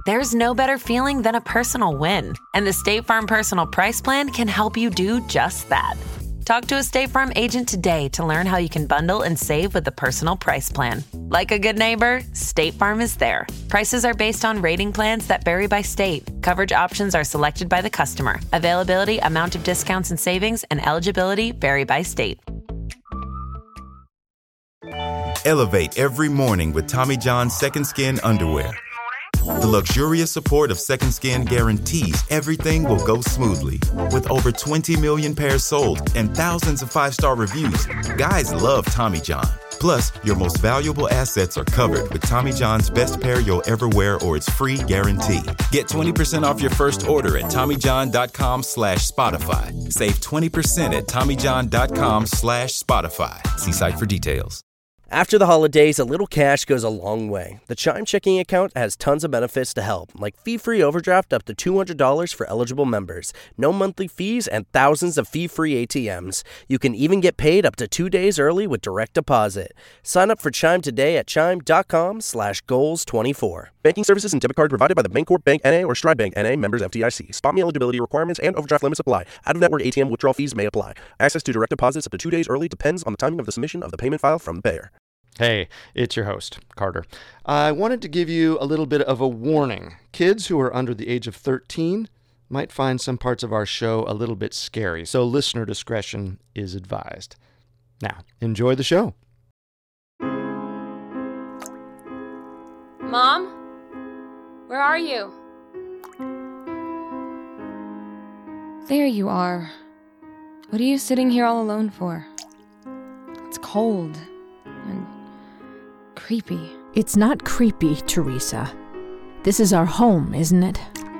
There's no better feeling than a personal win, and the State Farm Personal Price Plan can help you do just that. Talk to a State Farm agent today to learn how you can bundle and save with the Personal Price Plan. Like a good neighbor, State Farm is there. Prices are based on rating plans that vary by state. Coverage options are selected by the customer. Availability, amount of discounts and savings, and eligibility vary by state. Elevate every morning with Tommy John's Second Skin underwear. The luxurious support of Second Skin guarantees everything will go smoothly. With over 20 million pairs sold and thousands of 5-star reviews, guys love Tommy John. Plus, your most valuable assets are covered with Tommy John's best pair you'll ever wear or its free guarantee. Get 20% off your first order at TommyJohn.com/Spotify. Save 20% at TommyJohn.com/Spotify. See site for details. After the holidays, a little cash goes a long way. The Chime checking account has tons of benefits to help, like fee-free overdraft up to $200 for eligible members, no monthly fees, and thousands of fee-free ATMs. You can even get paid up to 2 days early with direct deposit. Sign up for Chime today at chime.com/goals24. Banking services and debit card provided by the Bancorp Bank N.A. or Stride Bank N.A. members FDIC. Spot me eligibility requirements and overdraft limits apply. Out-of-network ATM withdrawal fees may apply. Access to direct deposits up to 2 days early depends on the timing of the submission of the payment file from the payer. Hey, it's your host, Carter. I wanted to give you a little bit of a warning. Kids who are under the age of 13 might find some parts of our show a little bit scary, so listener discretion is advised. Now, enjoy the show. Mom? Where are you? There you are. What are you sitting here all alone for? It's cold and creepy. It's not creepy, Teresa. This is our home, isn't it?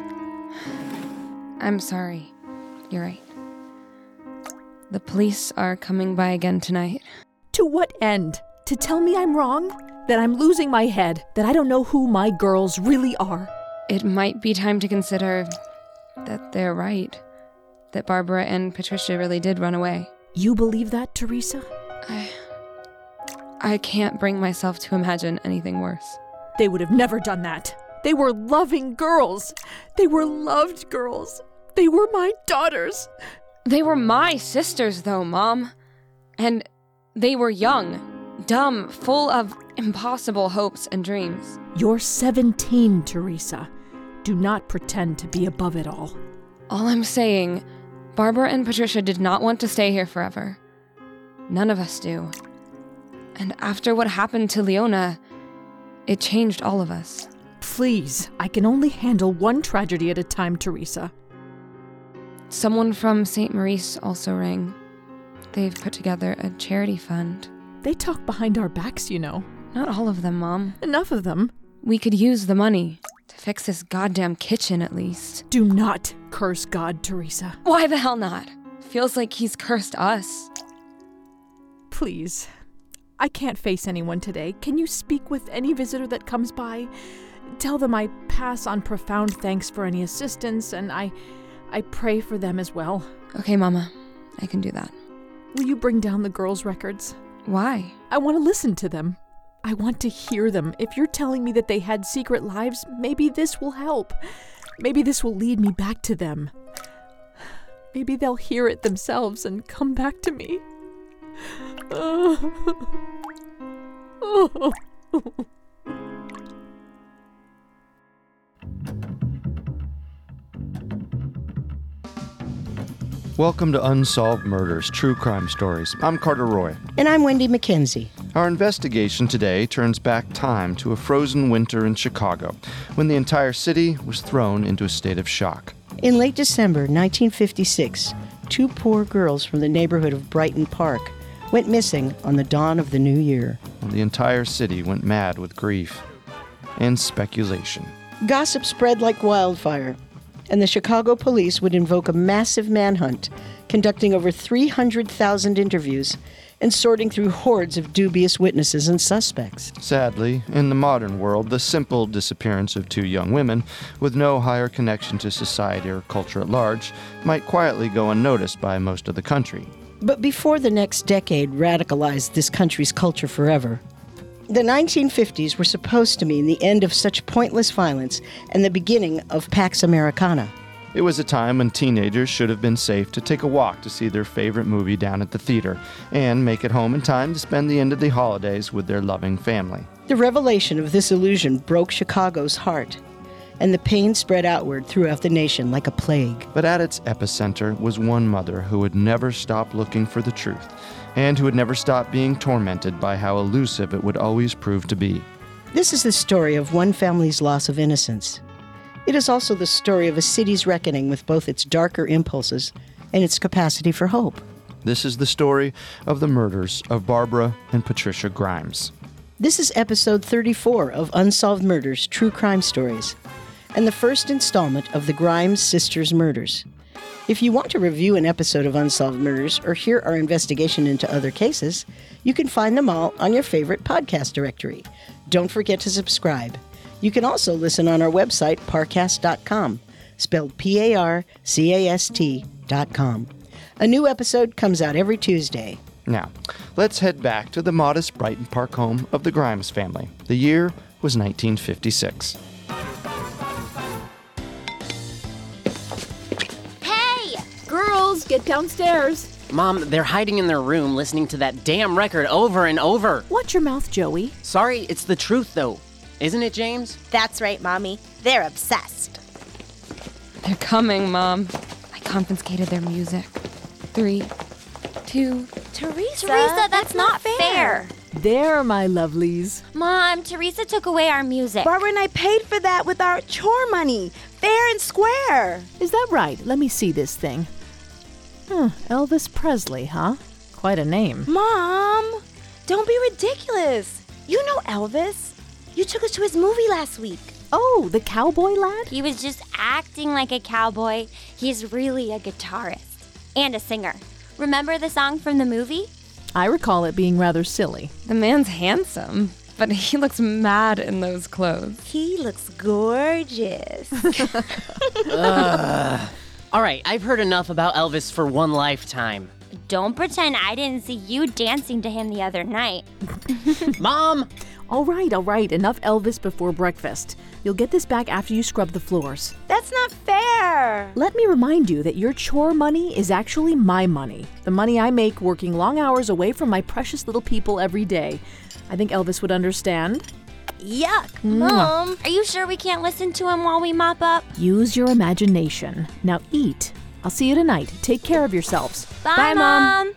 I'm sorry. You're right. The police are coming by again tonight. To what end? To tell me I'm wrong? That I'm losing my head? That I don't know who my girls really are? It might be time to consider that they're right. That Barbara and Patricia really did run away. You believe that, Teresa? I can't bring myself to imagine anything worse. They would have never done that. They were loving girls. They were loved girls. They were my daughters. They were my sisters, though, Mom. And they were young, dumb, full of impossible hopes and dreams. You're 17, Teresa. Do not pretend to be above it all. All I'm saying, Barbara and Patricia did not want to stay here forever. None of us do. And after what happened to Leona, it changed all of us. Please, I can only handle one tragedy at a time, Teresa. Someone from St. Maurice also rang. They've put together a charity fund. They talk behind our backs, you know. Not all of them, Mom. Enough of them. We could use the money to fix this goddamn kitchen, at least. Do not curse God, Teresa. Why the hell not? Feels like he's cursed us. Please. I can't face anyone today. Can you speak with any visitor that comes by? Tell them I pass on profound thanks for any assistance, and I pray for them as well. Okay, Mama. I can do that. Will you bring down the girls' records? Why? I want to listen to them. I want to hear them. If you're telling me that they had secret lives, maybe this will help. Maybe this will lead me back to them. Maybe they'll hear it themselves and come back to me. Welcome to Unsolved Murders, True Crime Stories. I'm Carter Roy. And I'm Wendy McKenzie. Our investigation today turns back time to a frozen winter in Chicago, when the entire city was thrown into a state of shock. In late December 1956, two poor girls from the neighborhood of Brighton Park went missing on the dawn of the new year. The entire city went mad with grief and speculation. Gossip spread like wildfire, and the Chicago police would invoke a massive manhunt, conducting over 300,000 interviews and sorting through hordes of dubious witnesses and suspects. Sadly, in the modern world, the simple disappearance of two young women with no higher connection to society or culture at large might quietly go unnoticed by most of the country. But before the next decade radicalized this country's culture forever, The 1950s were supposed to mean the end of such pointless violence and the beginning of Pax Americana. It was a time when teenagers should have been safe to take a walk to see their favorite movie down at the theater and make it home in time to spend the end of the holidays with their loving family. The revelation of this illusion broke Chicago's heart, and the pain spread outward throughout the nation like a plague. But at its epicenter was one mother who would never stop looking for the truth, and who would never stop being tormented by how elusive it would always prove to be. This is the story of one family's loss of innocence. It is also the story of a city's reckoning with both its darker impulses and its capacity for hope. This is the story of the murders of Barbara and Patricia Grimes. This is episode 34 of Unsolved Murders True Crime Stories, and the first installment of the Grimes Sisters murders. If you want to review an episode of Unsolved Murders or hear our investigation into other cases, you can find them all on your favorite podcast directory. Don't forget to subscribe. You can also listen on our website, parcast.com, spelled Parcast.com. A new episode comes out every Tuesday. Now, let's head back to the modest Brighton Park home of the Grimes family. The year was 1956. Hey! Girls, get downstairs. Mom, they're hiding in their room listening to that damn record over and over. Watch your mouth, Joey. Sorry, it's the truth, though. Isn't it, James? That's right, Mommy. They're obsessed. They're coming, Mom. I confiscated their music. 3, 2... Teresa, that's not fair. There, my lovelies. Mom, Teresa took away our music. Barbara and I paid for that with our chore money. Fair and square. Is that right? Let me see this thing. Elvis Presley, huh? Quite a name. Mom, don't be ridiculous. You know Elvis. You took us to his movie last week. Oh, the cowboy lad? He was just acting like a cowboy. He's really a guitarist and a singer. Remember the song from the movie? I recall it being rather silly. The man's handsome, but he looks mad in those clothes. He looks gorgeous. All right, I've heard enough about Elvis for one lifetime. Don't pretend I didn't see you dancing to him the other night. Mom! All right. Enough Elvis before breakfast. You'll get this back after you scrub the floors. That's not fair. Let me remind you that your chore money is actually my money. The money I make working long hours away from my precious little people every day. I think Elvis would understand. Yuck. Mom, are you sure we can't listen to him while we mop up? Use your imagination. Now eat. I'll see you tonight. Take care of yourselves. Bye, Mom.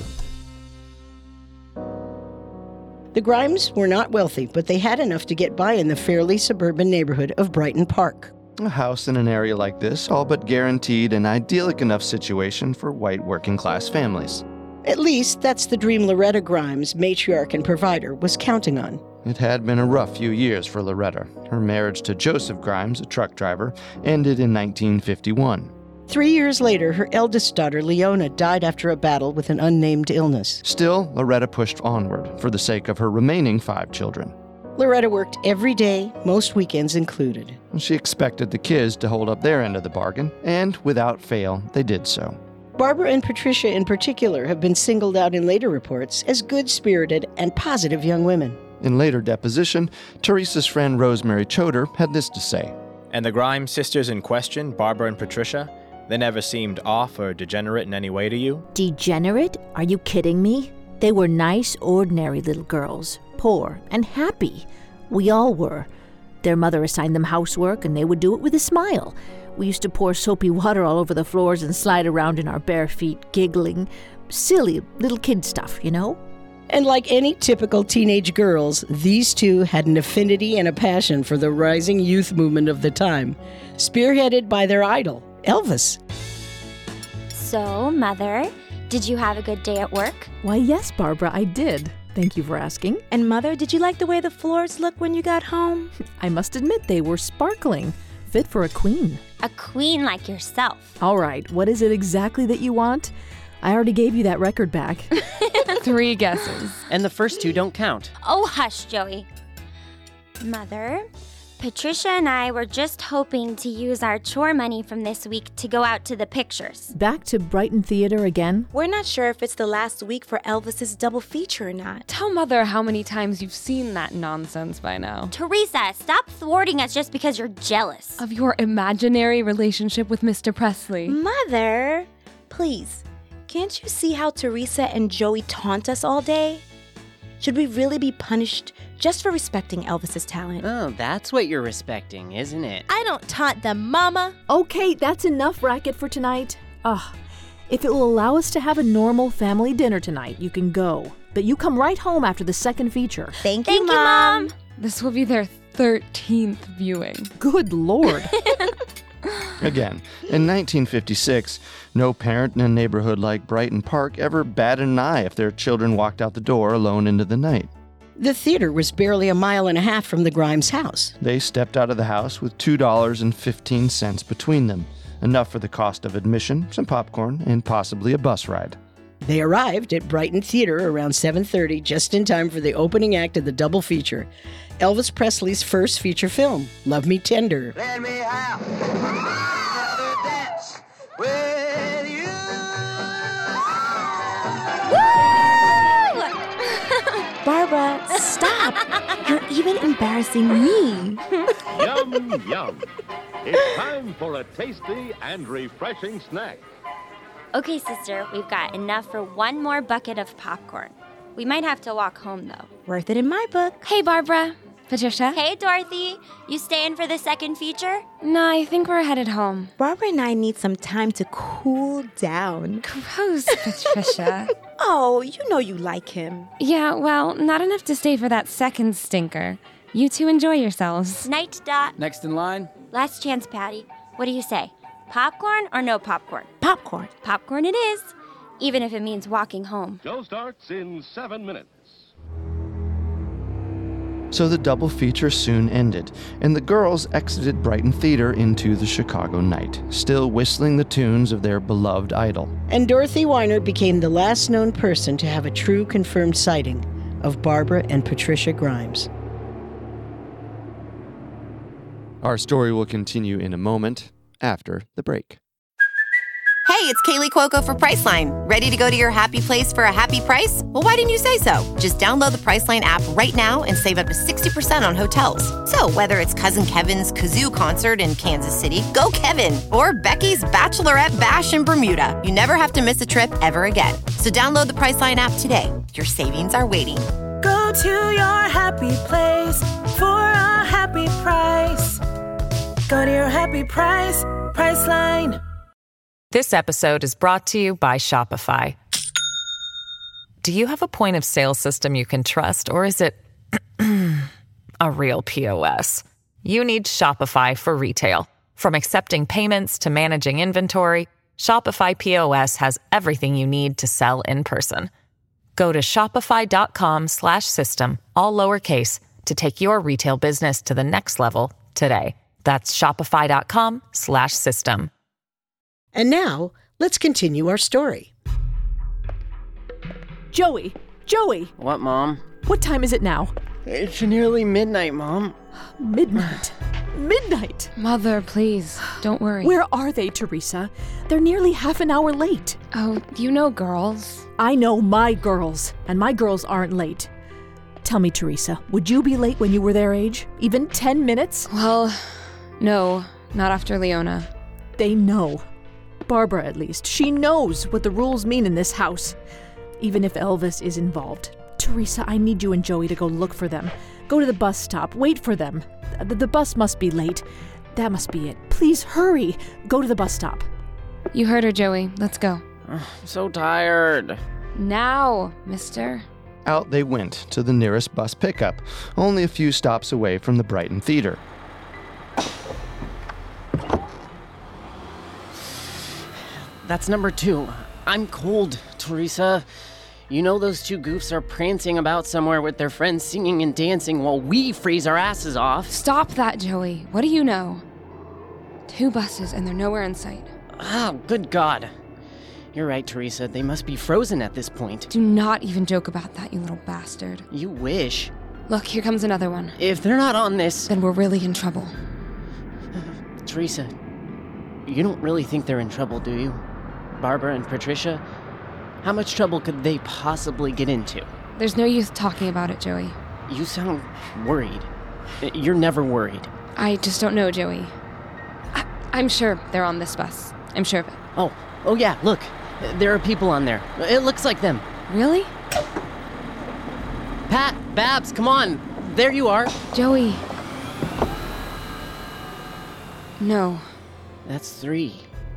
The Grimes were not wealthy, but they had enough to get by in the fairly suburban neighborhood of Brighton Park. A house in an area like this all but guaranteed an idyllic enough situation for white working-class families. At least that's the dream Loretta Grimes, matriarch and provider, was counting on. It had been a rough few years for Loretta. Her marriage to Joseph Grimes, a truck driver, ended in 1951. 3 years later, her eldest daughter, Leona, died after a battle with an unnamed illness. Still, Loretta pushed onward for the sake of her remaining 5 children. Loretta worked every day, most weekends included. She expected the kids to hold up their end of the bargain, and without fail, they did so. Barbara and Patricia in particular have been singled out in later reports as good-spirited and positive young women. In later deposition, Teresa's friend Rosemary Choder had this to say. And the Grimes sisters in question, Barbara and Patricia, they never seemed off or degenerate in any way to you? Degenerate? Are you kidding me? They were nice, ordinary little girls, poor and happy. We all were. Their mother assigned them housework, and they would do it with a smile. We used to pour soapy water all over the floors and slide around in our bare feet, giggling. Silly little kid stuff, you know? And like any typical teenage girls, these two had an affinity and a passion for the rising youth movement of the time, spearheaded by their idol, Elvis. So, Mother, did you have a good day at work? Why, yes, Barbara, I did. Thank you for asking. And Mother, did you like the way the floors looked when you got home? I must admit they were sparkling, fit for a queen. A queen like yourself. All right, what is it exactly that you want? I already gave you that record back. 3 guesses. And the first 2 don't count. Oh, hush, Joey. Mother, Patricia and I were just hoping to use our chore money from this week to go out to the pictures. Back to Brighton Theater again? We're not sure if it's the last week for Elvis's double feature or not. Tell Mother how many times you've seen that nonsense by now. Teresa, stop thwarting us just because you're jealous. Of your imaginary relationship with Mr. Presley. Mother, please, can't you see how Teresa and Joey taunt us all day? Should we really be punished just for respecting Elvis's talent? Oh, that's what you're respecting, isn't it? I don't taunt them, Mama. Okay, that's enough racket for tonight. If it will allow us to have a normal family dinner tonight, you can go. But you come right home after the second feature. Thank you, Mom. This will be their 13th viewing. Good Lord. Again, in 1956, no parent in a neighborhood like Brighton Park ever batted an eye if their children walked out the door alone into the night. The theater was barely a mile and a half from the Grimes house. They stepped out of the house with $2.15 between them, enough for the cost of admission, some popcorn, and possibly a bus ride. They arrived at Brighton Theater around 7:30, just in time for the opening act of the double feature, Elvis Presley's first feature film, Love Me Tender. Let me have another dance with you. Barbara, stop. You're even embarrassing me. Yum, yum. It's time for a tasty and refreshing snack. Okay, sister, we've got enough for one more bucket of popcorn. We might have to walk home, though. Worth it in my book. Hey, Barbara. Patricia? Hey, Dorothy. You staying for the second feature? No, I think we're headed home. Barbara and I need some time to cool down. Gross, Patricia. Oh, you know you like him. Yeah, well, not enough to stay for that second stinker. You two enjoy yourselves. Night, Dot. Next in line? Last chance, Patty. What do you say? Popcorn or no popcorn? Popcorn. Popcorn it is, even if it means walking home. Show starts in 7 minutes. So the double feature soon ended, and the girls exited Brighton Theater into the Chicago night, still whistling the tunes of their beloved idol. And Dorothy Weiner became the last known person to have a true confirmed sighting of Barbara and Patricia Grimes. Our story will continue in a moment after the break. Hey, it's Kaylee Cuoco for Priceline. Ready to go to your happy place for a happy price? Well, why didn't you say so? Just download the Priceline app right now and save up to 60% on hotels. So whether it's Cousin Kevin's Kazoo Concert in Kansas City, go Kevin, or Becky's Bachelorette Bash in Bermuda, you never have to miss a trip ever again. So download the Priceline app today. Your savings are waiting. Go to your happy place for a happy price. Go to your happy price, Priceline. This episode is brought to you by Shopify. Do you have a point of sale system you can trust, or is it a real POS? You need Shopify for retail. From accepting payments to managing inventory, Shopify POS has everything you need to sell in person. Go to shopify.com/system, all lowercase, to take your retail business to the next level today. That's shopify.com/system. And now, let's continue our story. Joey! What, Mom? What time is it now? It's nearly midnight, Mom. Midnight. Mother, please, don't worry. Where are they, Teresa? They're nearly half an hour late. Oh, you know girls. I know my girls, and my girls aren't late. Tell me, Teresa, would you be late when you were their age? Even 10 minutes? Well, no, not after Leona. They know. Barbara, at least. She knows what the rules mean in this house. Even if Elvis is involved. Teresa, I need you and Joey to go look for them. Go to the bus stop. Wait for them. The bus must be late. That must be it. Please hurry. Go to the bus stop. You heard her, Joey. Let's go. I'm so tired. Now, mister. Out they went to the nearest bus pickup, only a few stops away from the Brighton Theater. That's number 2. I'm cold, Teresa. You know those two goofs are prancing about somewhere with their friends singing and dancing while we freeze our asses off. Stop that, Joey. What do you know? 2 buses and they're nowhere in sight. Oh, good God. You're right, Teresa. They must be frozen at this point. Do not even joke about that, you little bastard. You wish. Look, here comes another one. If they're not on this... Then we're really in trouble. Teresa, you don't really think they're in trouble, do you? Barbara and Patricia? How much trouble could they possibly get into? There's no use talking about it, Joey. You sound worried. You're never worried. I just don't know, Joey. I'm sure they're on this bus. I'm sure of it. Oh yeah, look. There are people on there. It looks like them. Really? Pat, Babs, come on. There you are. Joey. No. That's 3.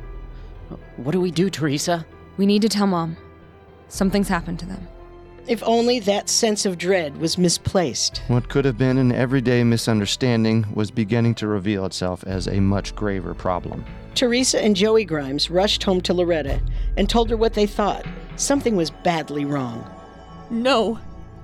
What do we do, Teresa? We need to tell Mom. Something's happened to them. If only that sense of dread was misplaced. What could have been an everyday misunderstanding was beginning to reveal itself as a much graver problem. Teresa and Joey Grimes rushed home to Loretta and told her what they thought. Something was badly wrong. No.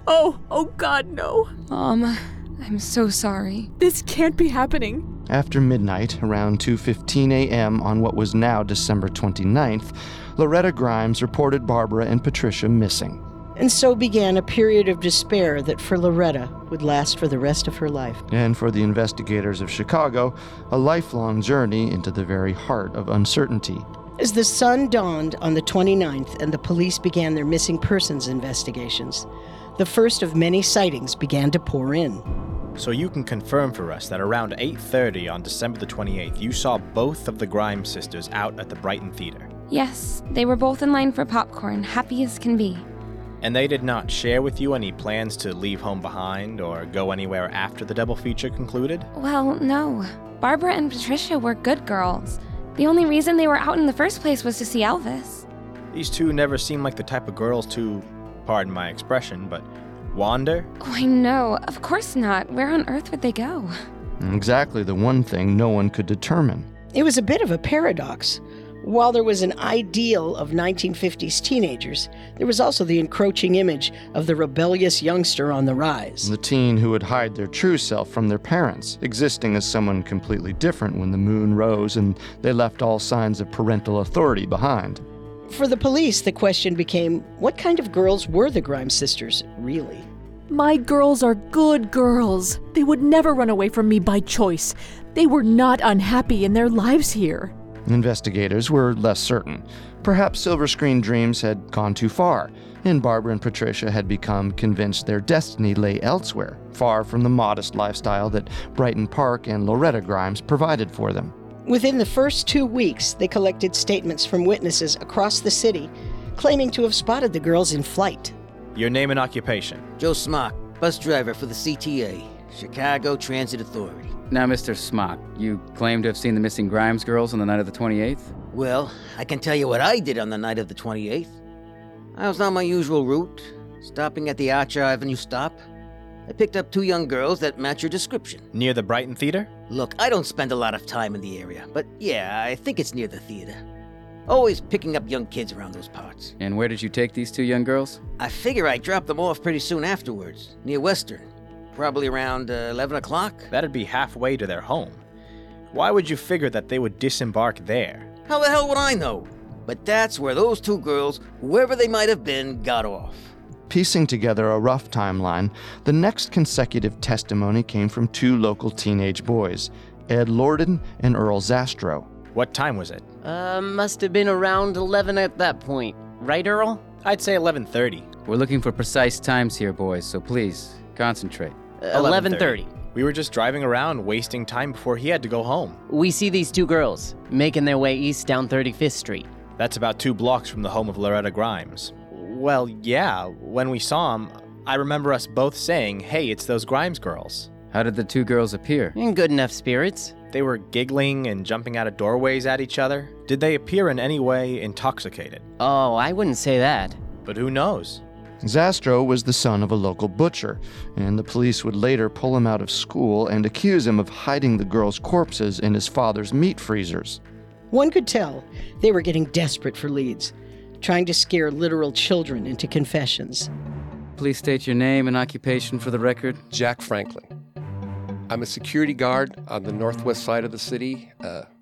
Oh God, no. Mom, I'm so sorry. This can't be happening. After midnight, around 2:15 a.m. on what was now December 29th, Loretta Grimes reported Barbara and Patricia missing. And so began a period of despair that for Loretta would last for the rest of her life. And for the investigators of Chicago, a lifelong journey into the very heart of uncertainty. As the sun dawned on the 29th and the police began their missing persons investigations, the first of many sightings began to pour in. So you can confirm for us that around 8:30 on December the 28th, you saw both of the Grimes sisters out at the Brighton Theater. Yes, they were both in line for popcorn, happy as can be. And they did not share with you any plans to leave home behind or go anywhere after the double feature concluded? Well, no. Barbara and Patricia were good girls. The only reason they were out in the first place was to see Elvis. These two never seemed like the type of girls to, pardon my expression, but wander? Oh, I know. Of course not. Where on earth would they go? Exactly the one thing no one could determine. It was a bit of a paradox. While there was an ideal of 1950s teenagers, there was also the encroaching image of the rebellious youngster on the rise. The teen who would hide their true self from their parents, existing as someone completely different when the moon rose and they left all signs of parental authority behind. For the police, the question became, what kind of girls were the Grimes sisters, really? My girls are good girls. They would never run away from me by choice. They were not unhappy in their lives here. Investigators were less certain. Perhaps Silver Screen Dreams had gone too far, and Barbara and Patricia had become convinced their destiny lay elsewhere, far from the modest lifestyle that Brighton Park and Loretta Grimes provided for them. Within the first 2 weeks, they collected statements from witnesses across the city, claiming to have spotted the girls in flight. Your name and occupation? Joe Smock, bus driver for the CTA, Chicago Transit Authority. Now, Mr. Smock, you claim to have seen the missing Grimes girls on the night of the 28th? Well, I can tell you what I did on the night of the 28th. I was on my usual route, stopping at the Archer Avenue stop. I picked up 2 young girls that match your description. Near the Brighton Theater? Look, I don't spend a lot of time in the area, but yeah, I think it's near the theater. Always picking up young kids around those parts. And where did you take these 2 young girls? I figure I dropped them off pretty soon afterwards, near Western. Probably around 11 o'clock. That'd be halfway to their home. Why would you figure that they would disembark there? How the hell would I know? But that's where those 2 girls, whoever they might have been, got off. Piecing together a rough timeline, the next consecutive testimony came from 2 local teenage boys, Ed Lorden and Earl Zastro. What time was it? Must have been around 11 at that point. Right, Earl? I'd say 11:30. We're looking for precise times here, boys, so please, concentrate. 11:30. We were just driving around, wasting time before he had to go home. We see these 2 girls, making their way east down 35th Street. That's about 2 blocks from the home of Loretta Grimes. Well, yeah, when we saw him, I remember us both saying, hey, it's those Grimes girls. How did the 2 girls appear? In good enough spirits. They were giggling and jumping out of doorways at each other. Did they appear in any way intoxicated? Oh, I wouldn't say that. But who knows? Zastro was the son of a local butcher, and the police would later pull him out of school and accuse him of hiding the girls' corpses in his father's meat freezers. One could tell they were getting desperate for leads, trying to scare literal children into confessions. Please state your name and occupation for the record. Jack Franklin. I'm a security guard on the northwest side of the city.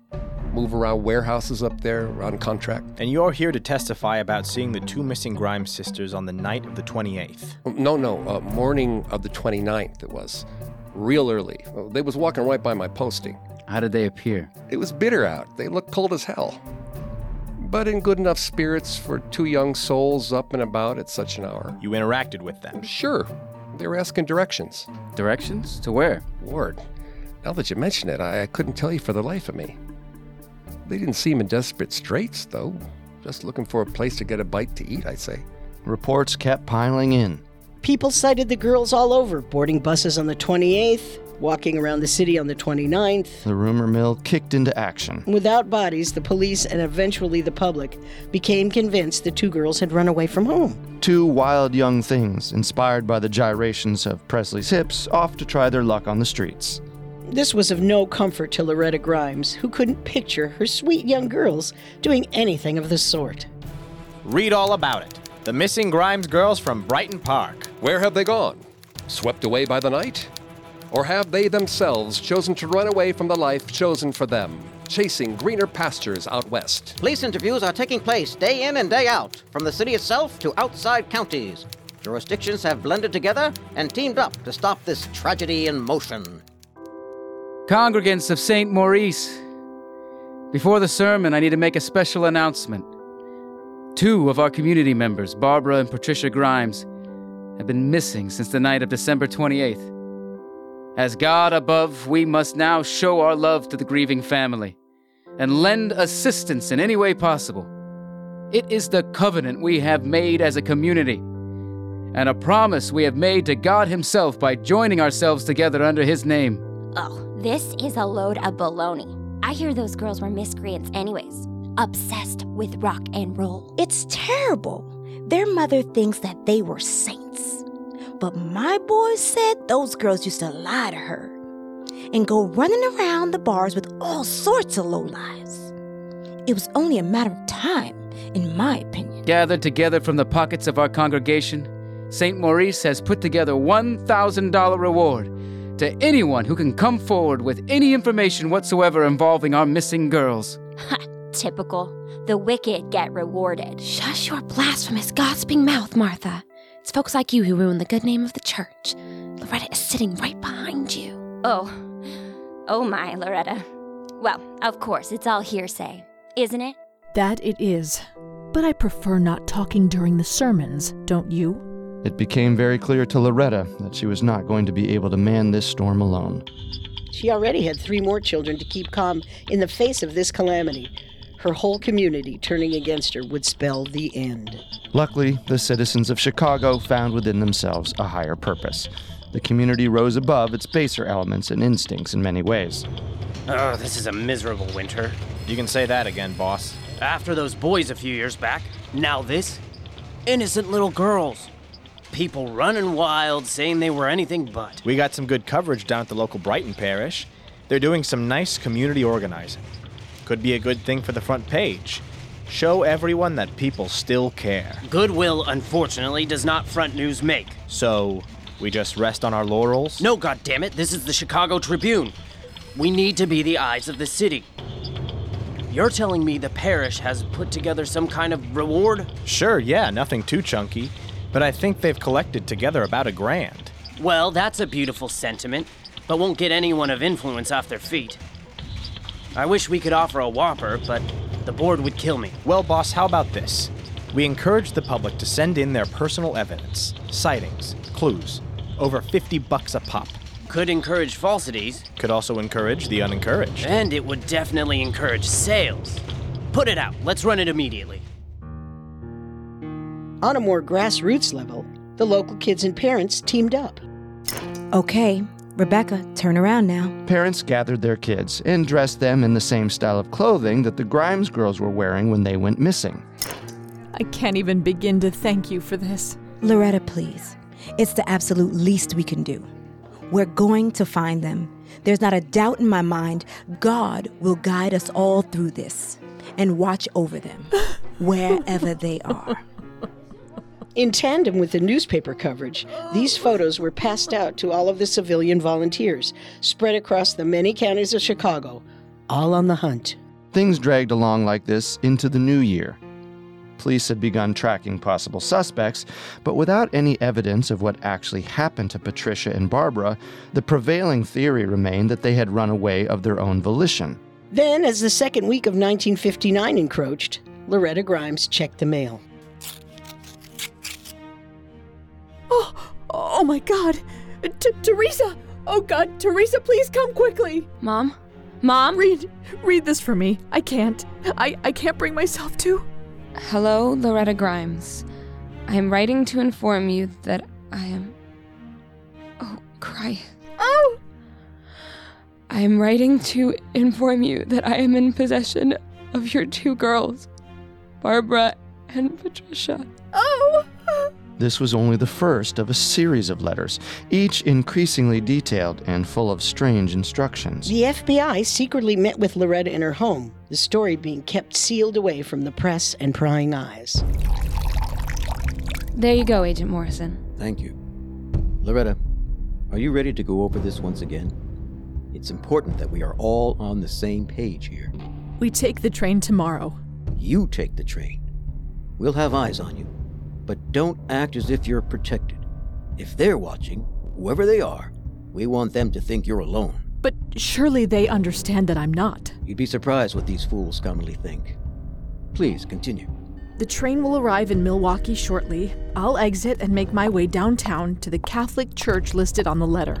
move around warehouses up there on contract. And you're here to testify about seeing the two missing Grimes sisters on the night of the 28th. No, morning of the 29th it was. Real early. They was walking right by my posting. How did they appear? It was bitter out. They looked cold as hell. But in good enough spirits for two young souls up and about at such an hour. You interacted with them? Sure. They were asking directions. Directions? To where? Lord, now that you mention it, I couldn't tell you for the life of me. They didn't seem in desperate straits, though. Just looking for a place to get a bite to eat, I'd say. Reports kept piling in. People cited the girls all over, boarding buses on the 28th, walking around the city on the 29th. The rumor mill kicked into action. Without bodies, the police and eventually the public became convinced the two girls had run away from home. Two wild young things, inspired by the gyrations of Presley's hips, off to try their luck on the streets. This was of no comfort to Loretta Grimes, who couldn't picture her sweet young girls doing anything of the sort. Read all about it. The missing Grimes girls from Brighton Park. Where have they gone? Swept away by the night? Or have they themselves chosen to run away from the life chosen for them, chasing greener pastures out west? Police interviews are taking place day in and day out, from the city itself to outside counties. Jurisdictions have blended together and teamed up to stop this tragedy in motion. Congregants of St. Maurice, before the sermon, I need to make a special announcement. Two of our community members, Barbara and Patricia Grimes, have been missing since the night of December 28th. As God above, we must now show our love to the grieving family and lend assistance in any way possible. It is the covenant we have made as a community and a promise we have made to God Himself by joining ourselves together under His name. Oh, this is a load of baloney. I hear those girls were miscreants anyways, obsessed with rock and roll. It's terrible. Their mother thinks that they were saints. But my boys said those girls used to lie to her and go running around the bars with all sorts of lowlives. It was only a matter of time, in my opinion. Gathered together from the pockets of our congregation, St. Maurice has put together $1,000 reward to anyone who can come forward with any information whatsoever involving our missing girls. Ha, typical. The wicked get rewarded. Shush your blasphemous, gossiping mouth, Martha. It's folks like you who ruin the good name of the church. Loretta is sitting right behind you. Oh my, Loretta. Well, of course, it's all hearsay, isn't it? That it is. But I prefer not talking during the sermons, don't you? It became very clear to Loretta that she was not going to be able to man this storm alone. She already had 3 more children to keep calm in the face of this calamity. Her whole community turning against her would spell the end. Luckily, the citizens of Chicago found within themselves a higher purpose. The community rose above its baser elements and instincts in many ways. Oh, this is a miserable winter. You can say that again, boss. After those boys a few years back, now this. Innocent little girls. People running wild, saying they were anything but. We got some good coverage down at the local Brighton parish. They're doing some nice community organizing. Could be a good thing for the front page. Show everyone that people still care. Goodwill, unfortunately, does not front news make. So, we just rest on our laurels? No, goddammit, this is the Chicago Tribune. We need to be the eyes of the city. You're telling me the parish has put together some kind of reward? Sure, yeah, nothing too chunky. But I think they've collected together about $1,000. Well, that's a beautiful sentiment, but won't get anyone of influence off their feet. I wish we could offer a whopper, but the board would kill me. Well, boss, how about this? We encourage the public to send in their personal evidence, sightings, clues. Over $50 a pop. Could encourage falsities. Could also encourage the unencouraged. And it would definitely encourage sales. Put it out. Let's run it immediately. On a more grassroots level, the local kids and parents teamed up. Okay, Rebecca, turn around now. Parents gathered their kids and dressed them in the same style of clothing that the Grimes girls were wearing when they went missing. I can't even begin to thank you for this. Loretta, please. It's the absolute least we can do. We're going to find them. There's not a doubt in my mind. God will guide us all through this and watch over them, wherever they are. In tandem with the newspaper coverage, these photos were passed out to all of the civilian volunteers, spread across the many counties of Chicago, all on the hunt. Things dragged along like this into the new year. Police had begun tracking possible suspects, but without any evidence of what actually happened to Patricia and Barbara, the prevailing theory remained that they had run away of their own volition. Then, as the second week of 1959 encroached, Loretta Grimes checked the mail. Oh my God! Teresa! Oh God, Teresa, please come quickly! Mom? Mom? Read this for me. I can't. I can't bring myself to. Hello, Loretta Grimes. I am writing to inform you that I am... Oh, Christ. Oh! I am writing to inform you that I am in possession of your two girls, Barbara and Patricia. Oh! This was only the first of a series of letters, each increasingly detailed and full of strange instructions. The FBI secretly met with Loretta in her home, the story being kept sealed away from the press and prying eyes. There you go, Agent Morrison. Thank you. Loretta, are you ready to go over this once again? It's important that we are all on the same page here. We take the train tomorrow. You take the train. We'll have eyes on you. But don't act as if you're protected. If they're watching, whoever they are, we want them to think you're alone. But surely they understand that I'm not. You'd be surprised what these fools commonly think. Please, continue. The train will arrive in Milwaukee shortly. I'll exit and make my way downtown to the Catholic church listed on the letter.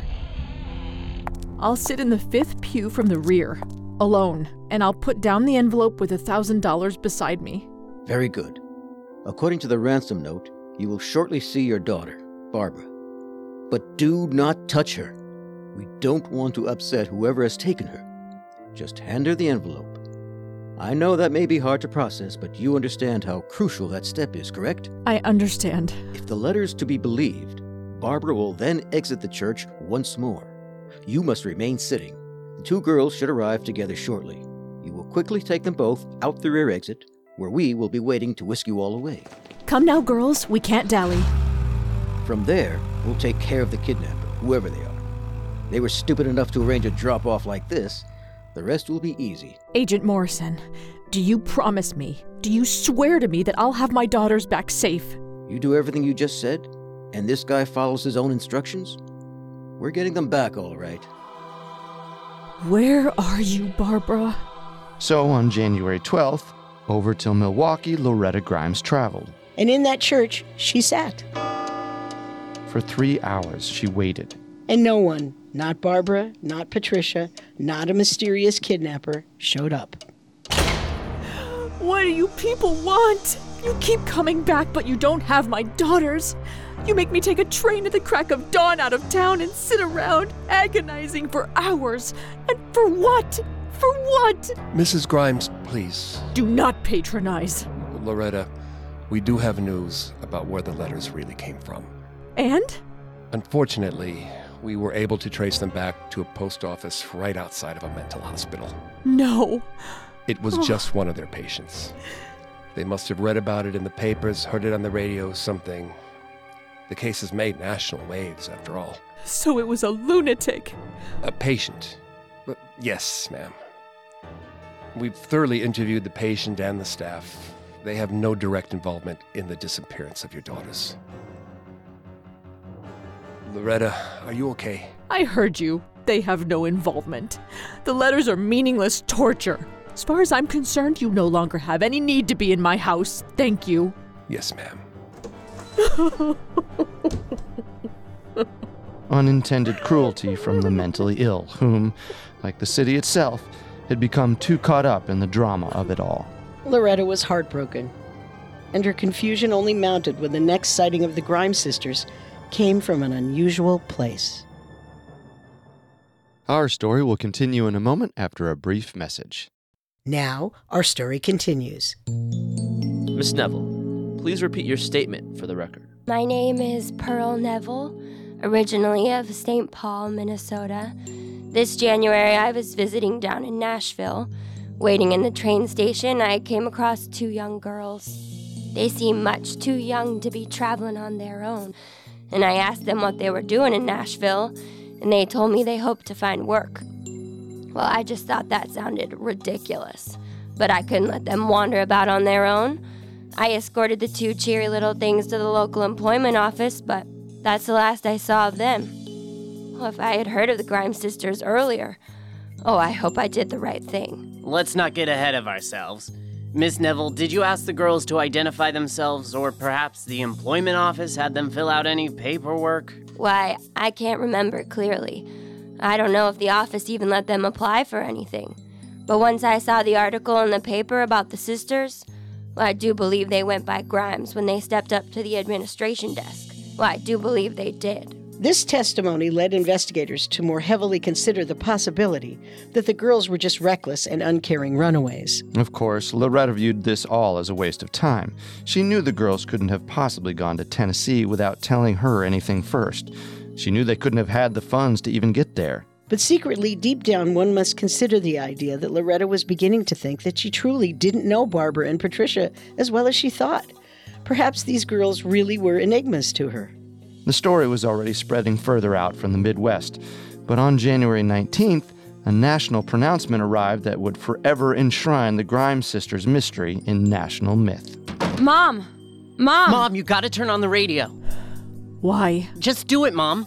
I'll sit in the 5th pew from the rear, alone, and I'll put down the envelope with $1,000 beside me. Very good. According to the ransom note, you will shortly see your daughter, Barbara. But do not touch her. We don't want to upset whoever has taken her. Just hand her the envelope. I know that may be hard to process, but you understand how crucial that step is, correct? I understand. If the letter's to be believed, Barbara will then exit the church once more. You must remain sitting. The two girls should arrive together shortly. You will quickly take them both out the rear exit, where we will be waiting to whisk you all away. Come now, girls. We can't dally. From there, we'll take care of the kidnapper, whoever they are. They were stupid enough to arrange a drop-off like this. The rest will be easy. Agent Morrison, do you promise me, do you swear to me that I'll have my daughters back safe? You do everything you just said, and this guy follows his own instructions? We're getting them back, all right. Where are you, Barbara? So on January 12th, over till Milwaukee, Loretta Grimes traveled. And in that church, she sat. For 3 hours, she waited. And no one, not Barbara, not Patricia, not a mysterious kidnapper, showed up. What do you people want? You keep coming back, but you don't have my daughters. You make me take a train at the crack of dawn out of town and sit around agonizing for hours. And for what? For what? Mrs. Grimes, please. Do not patronize. Loretta, we do have news about where the letters really came from. And? Unfortunately, we were able to trace them back to a post office right outside of a mental hospital. No. It was just one of their patients. They must have read about it in the papers, heard it on the radio, something. The case has made national waves, after all. So it was a lunatic. A patient. Yes, ma'am. We've thoroughly interviewed the patient and the staff. They have no direct involvement in the disappearance of your daughters. Loretta, are you okay? I heard you. They have no involvement. The letters are meaningless torture. As far as I'm concerned, you no longer have any need to be in my house. Thank you. Yes, ma'am. Unintended cruelty from the mentally ill, whom, like the city itself, had become too caught up in the drama of it all. Loretta was heartbroken, and her confusion only mounted when the next sighting of the Grimes sisters came from an unusual place. Our story will continue in a moment after a brief message. Now, our story continues. Miss Neville, please repeat your statement for the record. My name is Pearl Neville, originally of St. Paul, Minnesota. This January, I was visiting down in Nashville. Waiting in the train station, I came across two young girls. They seemed much too young to be traveling on their own, and I asked them what they were doing in Nashville, and they told me they hoped to find work. Well, I just thought that sounded ridiculous. But I couldn't let them wander about on their own. I escorted the 2 cheery little things to the local employment office, but that's the last I saw of them. Oh, if I had heard of the Grimes sisters earlier. Oh, I hope I did the right thing. Let's not get ahead of ourselves. Miss Neville, did you ask the girls to identify themselves, or perhaps the employment office had them fill out any paperwork? Why, I can't remember clearly. I don't know if the office even let them apply for anything. But once I saw the article in the paper about the sisters, well, I do believe they went by Grimes when they stepped up to the administration desk. Well, I do believe they did. This testimony led investigators to more heavily consider the possibility that the girls were just reckless and uncaring runaways. Of course, Loretta viewed this all as a waste of time. She knew the girls couldn't have possibly gone to Tennessee without telling her anything first. She knew they couldn't have had the funds to even get there. But secretly, deep down, one must consider the idea that Loretta was beginning to think that she truly didn't know Barbara and Patricia as well as she thought. Perhaps these girls really were enigmas to her. The story was already spreading further out from the Midwest, but on January 19th, a national pronouncement arrived that would forever enshrine the Grimes sisters' mystery in national myth. Mom! Mom! Mom, you gotta turn on the radio. Why? Just do it, Mom.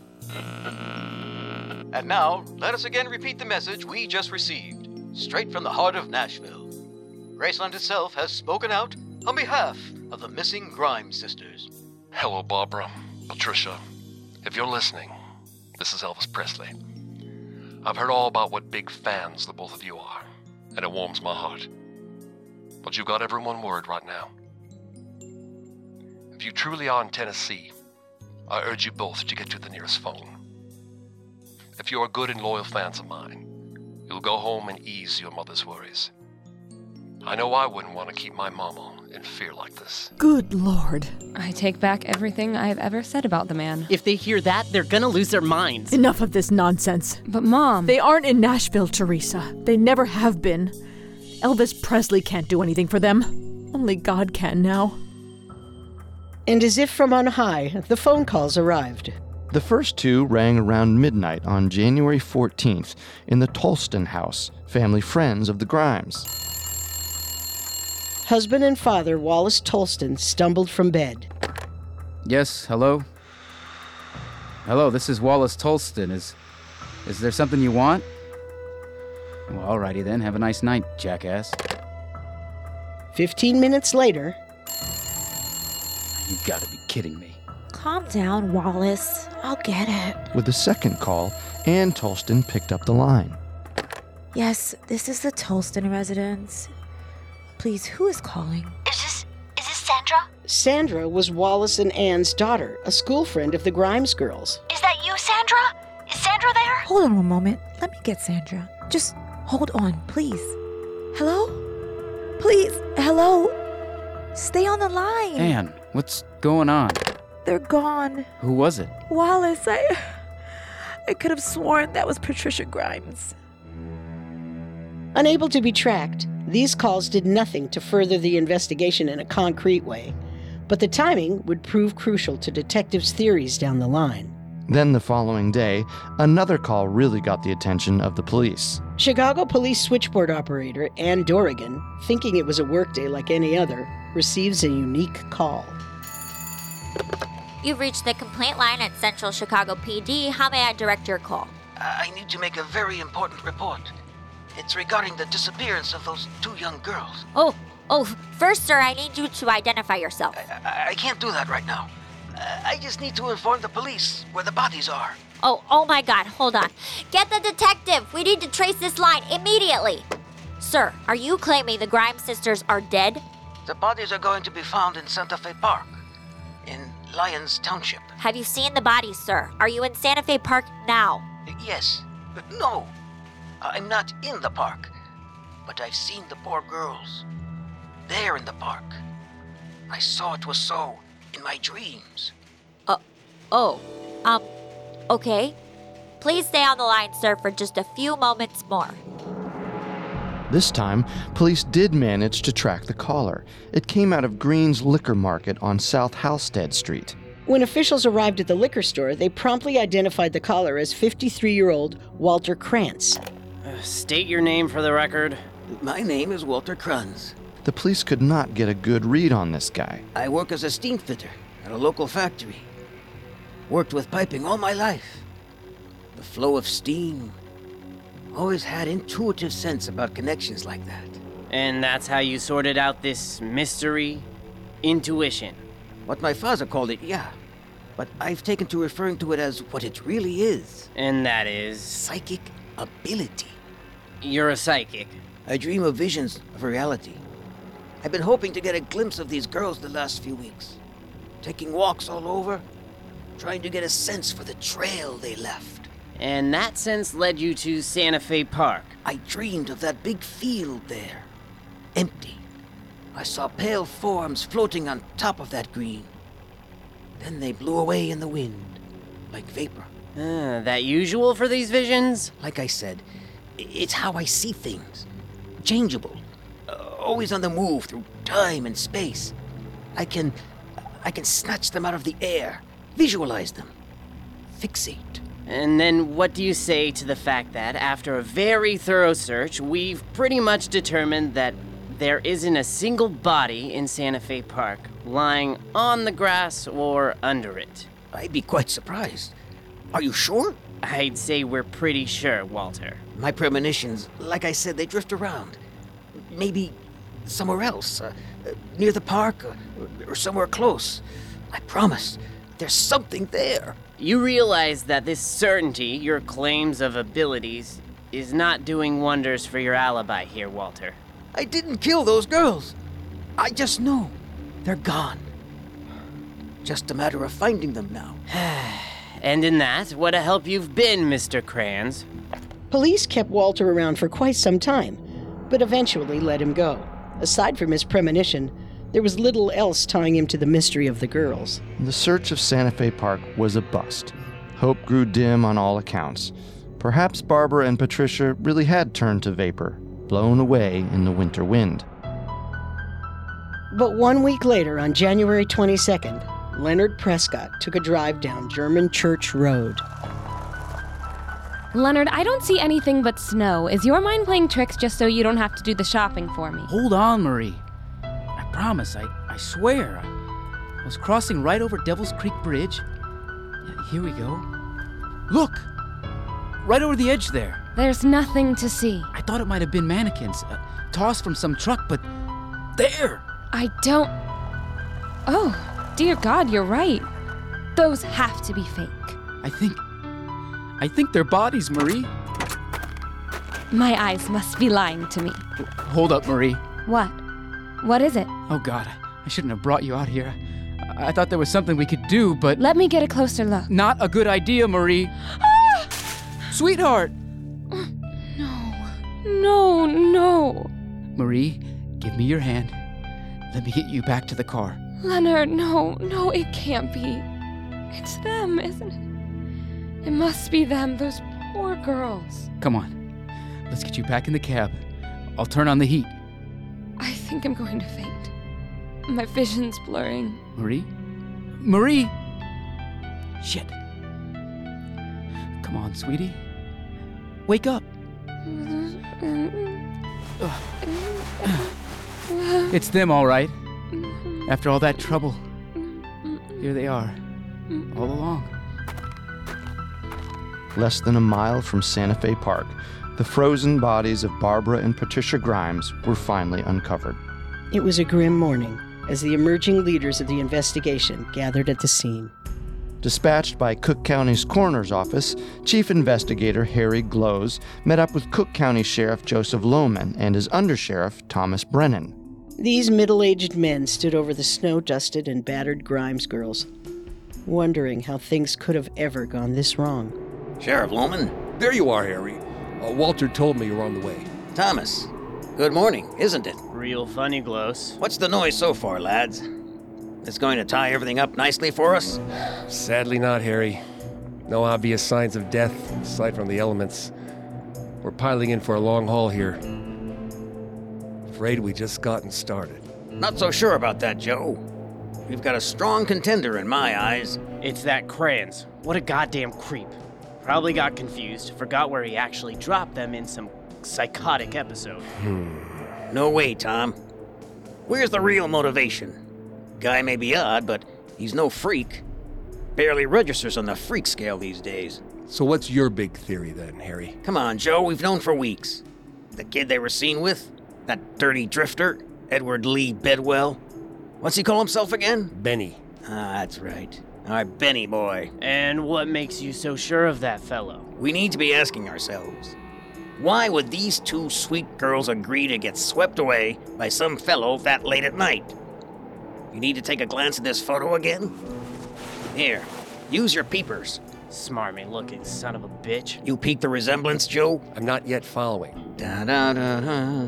And now, let us again repeat the message we just received, straight from the heart of Nashville. Graceland itself has spoken out on behalf of the missing Grimes sisters. Hello, Barbara. Patricia, if you're listening, this is Elvis Presley. I've heard all about what big fans the both of you are, and it warms my heart. But you've got everyone worried right now. If you truly are in Tennessee, I urge you both to get to the nearest phone. If you are good and loyal fans of mine, you'll go home and ease your mother's worries. I know I wouldn't want to keep my mama in fear like this. Good Lord. I take back everything I've ever said about the man. If they hear that, they're gonna lose their minds. Enough of this nonsense. But Mom... They aren't in Nashville, Teresa. They never have been. Elvis Presley can't do anything for them. Only God can now. And as if from on high, the phone calls arrived. The first 2 rang around midnight on January 14th in the Tolston house, family friends of the Grimes. Husband and father Wallace Tolston stumbled from bed. Yes, hello? Hello, this is Wallace Tolston. Is there something you want? Well, alrighty then. Have a nice night, jackass. 15 minutes later... You gotta be kidding me. Calm down, Wallace. I'll get it. With the second call, Ann Tolston picked up the line. Yes, this is the Tolston residence. Please, who is calling? Is this Sandra? Sandra was Wallace and Ann's daughter, a school friend of the Grimes girls. Is that you, Sandra? Is Sandra there? Hold on one moment. Let me get Sandra. Just hold on, please. Hello? Please, hello? Stay on the line. Ann, what's going on? They're gone. Who was it? Wallace, I could have sworn that was Patricia Grimes. Unable to be tracked, these calls did nothing to further the investigation in a concrete way, but the timing would prove crucial to detectives' theories down the line. Then the following day, another call really got the attention of the police. Chicago police switchboard operator Ann Dorrigan, thinking it was a workday like any other, receives a unique call. You've reached the complaint line at Central Chicago PD. How may I direct your call? I need to make a very important report. It's regarding the disappearance of those 2 young girls. Oh, first, sir, I need you to identify yourself. I can't do that right now. I just need to inform the police where the bodies are. Oh my God, hold on. Get the detective. We need to trace this line immediately. Sir, are you claiming the Grimes sisters are dead? The bodies are going to be found in Santa Fe Park, in Lyons Township. Have you seen the bodies, sir? Are you in Santa Fe Park now? Yes, but no. I'm not in the park, but I've seen the poor girls. They're in the park. I saw it was so in my dreams. Okay. Please stay on the line, sir, for just a few moments more. This time, police did manage to track the caller. It came out of Green's Liquor Market on South Halstead Street. When officials arrived at the liquor store, they promptly identified the caller as 53-year-old Walter Krantz. State your name for the record. My name is Walter Kranz. The police could not get a good read on this guy. I work as a steam fitter at a local factory. Worked with piping all my life. The flow of steam. Always had intuitive sense about connections like that. And that's how you sorted out this mystery? Intuition. What my father called it, yeah. But I've taken to referring to it as what it really is. And that is? Psychic ability. You're a psychic. I dream of visions of reality. I've been hoping to get a glimpse of these girls the last few weeks. Taking walks all over, trying to get a sense for the trail they left. And that sense led you to Santa Fe Park. I dreamed of that big field there. Empty. I saw pale forms floating on top of that green. Then they blew away in the wind, like vapor. That usual for these visions? Like I said, it's how I see things. Changeable. Always on the move through time and space. I can snatch them out of the air, visualize them, fixate. And then what do you say to the fact that, after a very thorough search, we've pretty much determined that there isn't a single body in Santa Fe Park lying on the grass or under it? I'd be quite surprised. Are you sure? I'd say we're pretty sure, Walter. My premonitions, like I said, they drift around. Maybe somewhere else, near the park, or somewhere close. I promise, there's something there. You realize that this certainty, your claims of abilities, is not doing wonders for your alibi here, Walter. I didn't kill those girls. I just know they're gone. Just a matter of finding them now. And in that, what a help you've been, Mr. Kranz. Police kept Walter around for quite some time, but eventually let him go. Aside from his premonition, there was little else tying him to the mystery of the girls. The search of Santa Fe Park was a bust. Hope grew dim on all accounts. Perhaps Barbara and Patricia really had turned to vapor, blown away in the winter wind. But 1 week later, on January 22nd, Leonard Prescott took a drive down German Church Road. Leonard, I don't see anything but snow. Is your mind playing tricks just so you don't have to do the shopping for me? Hold on, Marie. I promise, I swear. I was crossing right over Devil's Creek Bridge. Here we go. Look! Right over the edge there. There's nothing to see. I thought it might have been mannequins, tossed from some truck, but there! I don't... Oh, dear God, you're right. Those have to be fake. I think they're bodies, Marie. My eyes must be lying to me. Hold up, Marie. What? What is it? Oh, God, I shouldn't have brought you out here. I thought there was something we could do, but... Let me get a closer look. Not a good idea, Marie. Ah! Sweetheart! No. Marie, give me your hand. Let me get you back to the car. Leonard, no, it can't be. It's them, isn't it? It must be them, those poor girls. Come on, let's get you back in the cab. I'll turn on the heat. I think I'm going to faint. My vision's blurring. Marie! Shit. Come on, sweetie. Wake up. It's them, all right. After all that trouble, here they are, all along. Less than a mile from Santa Fe Park, the frozen bodies of Barbara and Patricia Grimes were finally uncovered. It was a grim morning as the emerging leaders of the investigation gathered at the scene. Dispatched by Cook County's coroner's office, Chief Investigator Harry Glowes met up with Cook County Sheriff Joseph Lohman and his undersheriff Thomas Brennan. These middle-aged men stood over the snow-dusted and battered Grimes girls, wondering how things could have ever gone this wrong. Sheriff Lohman. There you are, Harry. Walter told me you're on the way. Thomas. Good morning, isn't it? Real funny, Glows. What's the noise so far, lads? It's going to tie everything up nicely for us? Sadly not, Harry. No obvious signs of death, aside from the elements. We're piling in for a long haul here. Afraid we just gotten started. Not so sure about that, Joe. We've got a strong contender in my eyes. It's that Kranz. What a goddamn creep. Probably got confused, forgot where he actually dropped them in some psychotic episode. No way, Tom. Where's the real motivation? Guy may be odd, but he's no freak. Barely registers on the freak scale these days. So what's your big theory then, Harry? Come on, Joe, we've known for weeks. The kid they were seen with? That dirty drifter? Edward Lee Bedwell? What's he call himself again? Benny. Ah, that's right. Our Benny boy. And what makes you so sure of that fellow? We need to be asking ourselves, why would these two sweet girls agree to get swept away by some fellow that late at night? You need to take a glance at this photo again? Here, use your peepers. Smarmy looking son of a bitch. You peek the resemblance, Joe? I'm not yet following. Da-da-da-da,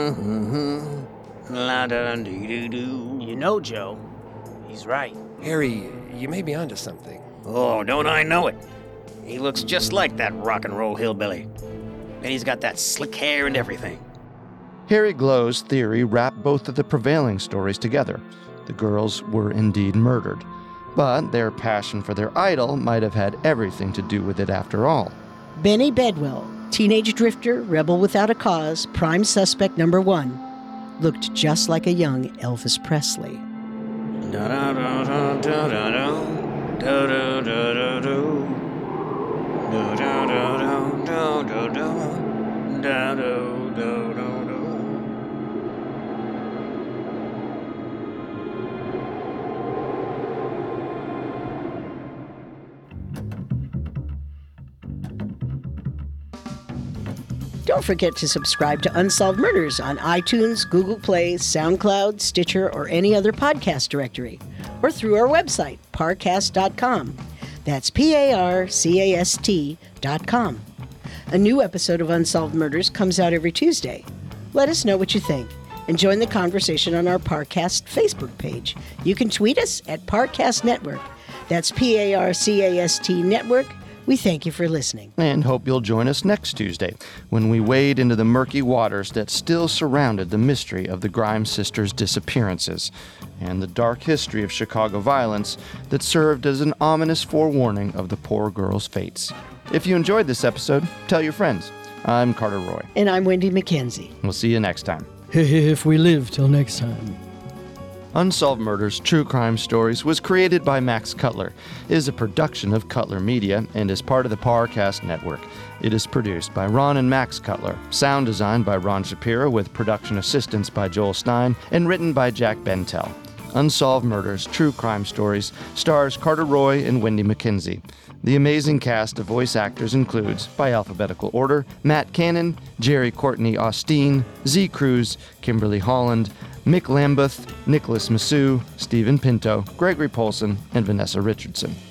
la-da-dee-doo-doo. You know, Joe, he's right. Harry, you may be onto something. Oh, don't I know it? He looks just like that rock and roll hillbilly. And he's got that slick hair and everything. Harry Glow's theory wrapped both of the prevailing stories together. The girls were indeed murdered, but their passion for their idol might have had everything to do with it after all. Benny Bedwell, teenage drifter, rebel without a cause, prime suspect number 1, looked just like a young Elvis Presley. Don't forget to subscribe to Unsolved Murders on iTunes, Google Play, SoundCloud, Stitcher, or any other podcast directory, or through our website, parcast.com. That's PARCAST.com. A new episode of Unsolved Murders comes out every Tuesday. Let us know what you think and join the conversation on our Parcast Facebook page. You can tweet us at Parcast Network. That's PARCAST Network. We thank you for listening. And hope you'll join us next Tuesday when we wade into the murky waters that still surrounded the mystery of the Grimes sisters' disappearances and the dark history of Chicago violence that served as an ominous forewarning of the poor girls' fates. If you enjoyed this episode, tell your friends. I'm Carter Roy. And I'm Wendy McKenzie. We'll see you next time. If we live till next time. Unsolved Murders True Crime Stories was created by Max Cutler, is a production of Cutler Media, and is part of the Parcast Network. It is produced by Ron and Max Cutler, sound designed by Ron Shapiro with production assistance by Joel Stein, and written by Jack Bentel. Unsolved Murders True Crime Stories stars Carter Roy and Wendy McKenzie. The amazing cast of voice actors includes, by alphabetical order, Matt Cannon, Jerry Courtney Austin, Z Cruz, Kimberly Holland, Mick Lambeth, Nicholas Massou, Stephen Pinto, Gregory Polson, and Vanessa Richardson.